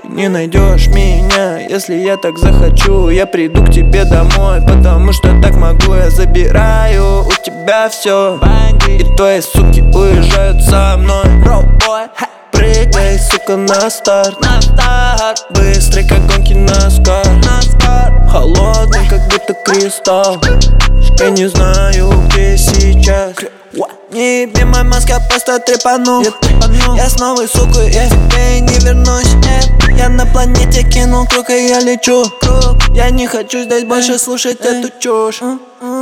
Ты не найдешь меня, если я так захочу. Я приду к тебе домой, потому что так могу. Я забираю у тебя все, и твои суки уезжают со мной. Прыгай, сука, на старт. Быстрый, как гонки NASCAR. Холодный, как будто кристалл. Я не знаю, где сейчас. Не еби мой мозг, я просто трепану. Я с новой сукой, я тебе не вернусь. Я на планете кинул круг, и я лечу. Я не хочу здесь больше слушать эту чушь.